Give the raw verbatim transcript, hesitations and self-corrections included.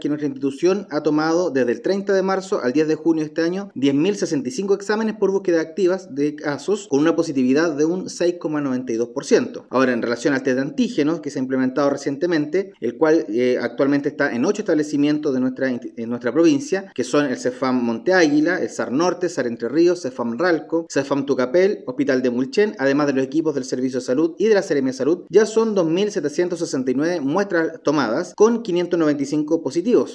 que nuestra institución ha tomado desde el treinta de marzo al diez de junio de este año diez mil sesenta y cinco exámenes por búsqueda activas de casos con una positividad de un seis coma noventa y dos por ciento. Ahora, en relación al test de antígenos que se ha implementado recientemente, el cual eh, actualmente está en ocho establecimientos de nuestra, en nuestra provincia, que son el Cefam Monte Águila, el S A R Norte, S A R Entre Ríos, Cefam Ralco, Cefam Tucapel, Hospital de Mulchen, además de los equipos del Servicio de Salud y de la Seremia de Salud, ya son dos mil setecientos sesenta y nueve muestras tomadas con quinientos noventa y cinco positivos.